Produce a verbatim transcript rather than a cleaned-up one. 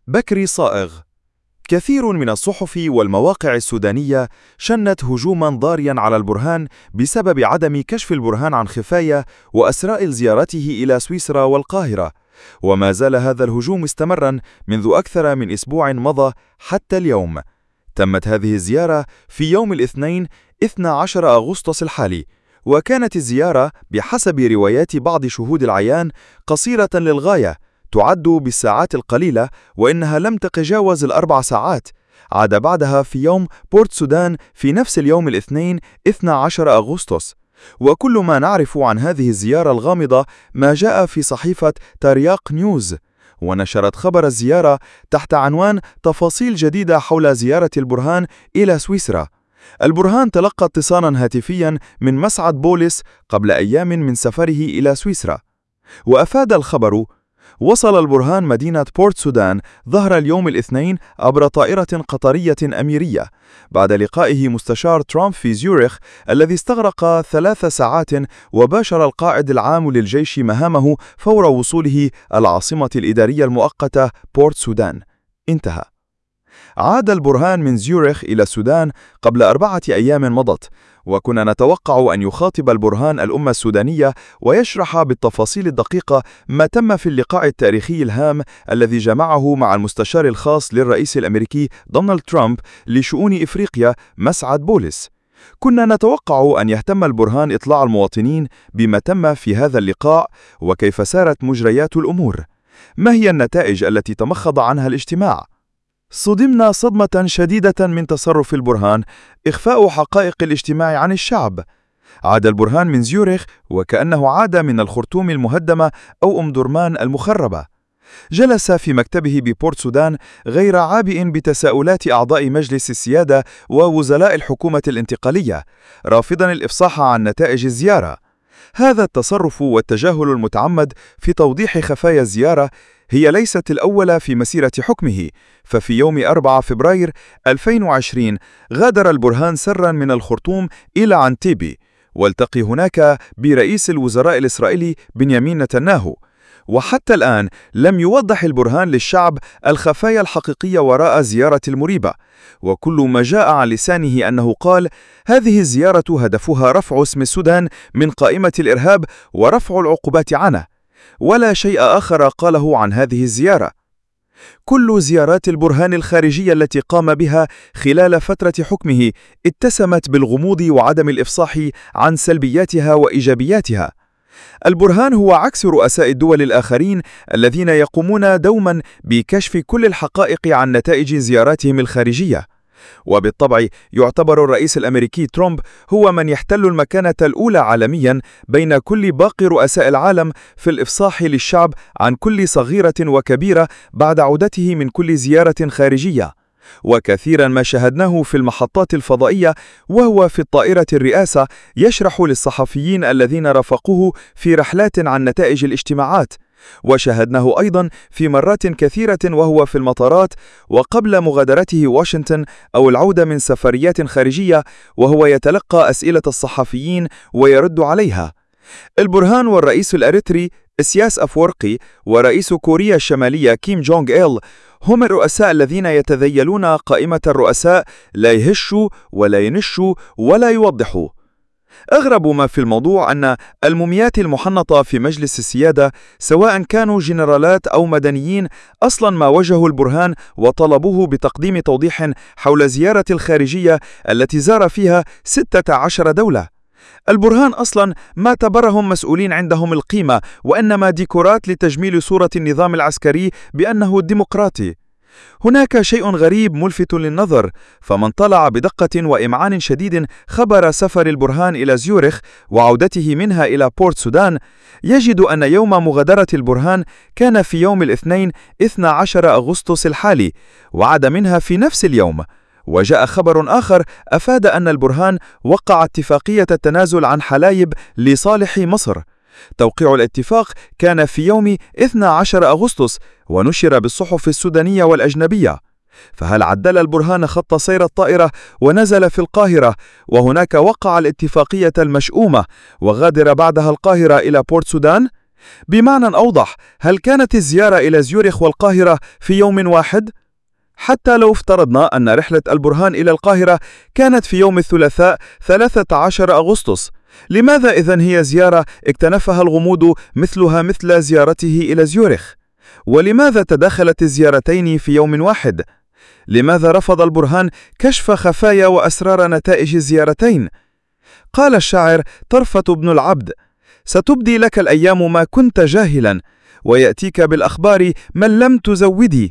بكري صائغ. كثير من الصحف والمواقع السودانية شنت هجوما ضاريا على البرهان بسبب عدم كشف البرهان عن خفايا وأسرار زيارته إلى سويسرا والقاهرة، وما زال هذا الهجوم مستمرا منذ أكثر من أسبوع مضى حتى اليوم. تمت هذه الزيارة في يوم الاثنين اثني عشر أغسطس الحالي، وكانت الزيارة بحسب روايات بعض شهود العيان قصيرة للغاية، تعد بالساعات القليلة، وإنها لم تتجاوز الأربع ساعات. عاد بعدها في يوم بورت سودان في نفس اليوم الاثنين اثني عشر أغسطس. وكل ما نعرف عن هذه الزيارة الغامضة ما جاء في صحيفة تارياق نيوز، ونشرت خبر الزيارة تحت عنوان تفاصيل جديدة حول زيارة البرهان إلى سويسرا. البرهان تلقى اتصالا هاتفيا من مسعد بوليس قبل أيام من سفره إلى سويسرا، وأفاد الخبر: وصل البرهان مدينة بورت سودان ظهر اليوم الاثنين عبر طائرة قطرية أميرية بعد لقائه مستشار ترامب في زيورخ، الذي استغرق ثلاث ساعات، وباشر القائد العام للجيش مهامه فور وصوله العاصمة الإدارية المؤقتة بورت سودان. انتهى. عاد البرهان من زيورخ إلى السودان قبل أربعة أيام مضت، وكنا نتوقع أن يخاطب البرهان الأمة السودانية ويشرح بالتفاصيل الدقيقة ما تم في اللقاء التاريخي الهام الذي جمعه مع المستشار الخاص للرئيس الأمريكي دونالد ترامب لشؤون إفريقيا مسعد بوليس. كنا نتوقع أن يهتم البرهان إطلاع المواطنين بما تم في هذا اللقاء وكيف سارت مجريات الأمور. ما هي النتائج التي تمخض عنها الاجتماع؟ صدمنا صدمة شديدة من تصرف البرهان إخفاء حقائق الاجتماع عن الشعب. عاد البرهان من زيورخ وكأنه عاد من الخرطوم المهدمة أو أم درمان المخربة. جلس في مكتبه ببورت سودان غير عابئ بتساؤلات أعضاء مجلس السيادة ووزلاء الحكومة الانتقالية، رافضا الإفصاح عن نتائج الزيارة. هذا التصرف والتجاهل المتعمد في توضيح خفايا الزيارة هي ليست الأولى في مسيرة حكمه، ففي يوم أربعة فبراير ألفين وعشرين غادر البرهان سرا من الخرطوم إلى عنتيبي، والتقي هناك برئيس الوزراء الإسرائيلي بنيامين نتنياهو. وحتى الآن لم يوضح البرهان للشعب الخفايا الحقيقية وراء زيارة المريبة، وكل ما جاء عن لسانه أنه قال: هذه الزيارة هدفها رفع اسم السودان من قائمة الإرهاب ورفع العقوبات عنه، ولا شيء آخر قاله عن هذه الزيارة. كل زيارات البرهان الخارجية التي قام بها خلال فترة حكمه اتسمت بالغموض وعدم الإفصاح عن سلبياتها وإيجابياتها. البرهان هو عكس رؤساء الدول الآخرين الذين يقومون دوما بكشف كل الحقائق عن نتائج زياراتهم الخارجية. وبالطبع يعتبر الرئيس الأمريكي ترامب هو من يحتل المكانة الأولى عالميا بين كل باقي رؤساء العالم في الإفصاح للشعب عن كل صغيرة وكبيرة بعد عودته من كل زيارة خارجية. وكثيرا ما شاهدناه في المحطات الفضائية وهو في الطائرة الرئاسة يشرح للصحفيين الذين رافقوه في رحلات عن نتائج الاجتماعات، وشاهدناه أيضا في مرات كثيرة وهو في المطارات وقبل مغادرته واشنطن أو العودة من سفريات خارجية وهو يتلقى أسئلة الصحفيين ويرد عليها. البرهان والرئيس الأريتري إسياس أفورقي ورئيس كوريا الشمالية كيم جونغ إل هم الرؤساء الذين يتذيلون قائمة الرؤساء لا يهشوا ولا ينشوا ولا يوضحوا. أغرب ما في الموضوع أن الموميات المحنطة في مجلس السيادة سواء كانوا جنرالات أو مدنيين أصلا ما واجهوا البرهان وطلبوه بتقديم توضيح حول زيارة الخارجية التي زار فيها ستة عشر دولة. البرهان أصلا ما اعتبرهم مسؤولين عندهم القيمة، وإنما ديكورات لتجميل صورة النظام العسكري بأنه ديمقراطي. هناك شيء غريب ملفت للنظر، فمن طلع بدقة وإمعان شديد خبر سفر البرهان إلى زيورخ وعودته منها إلى بورت سودان يجد أن يوم مغادرة البرهان كان في يوم الاثنين اثني عشر أغسطس الحالي، وعاد منها في نفس اليوم. وجاء خبر آخر أفاد أن البرهان وقع اتفاقية التنازل عن حلايب لصالح مصر. توقيع الاتفاق كان في يوم اثني عشر أغسطس ونشر بالصحف السودانية والأجنبية. فهل عدل البرهان خط سير الطائرة ونزل في القاهرة وهناك وقع الاتفاقية المشؤومة وغادر بعدها القاهرة إلى بورت سودان؟ بمعنى أوضح، هل كانت الزيارة إلى زيورخ والقاهرة في يوم واحد؟ حتى لو افترضنا أن رحلة البرهان إلى القاهرة كانت في يوم الثلاثاء ثلاثة عشر أغسطس، لماذا إذن هي زيارة اكتنفها الغموض مثلها مثل زيارته إلى زيورخ؟ ولماذا تداخلت الزيارتين في يوم واحد؟ لماذا رفض البرهان كشف خفايا وأسرار نتائج الزيارتين؟ قال الشاعر طرفة بن العبد: ستبدي لك الأيام ما كنت جاهلا، ويأتيك بالأخبار من لم تزودي.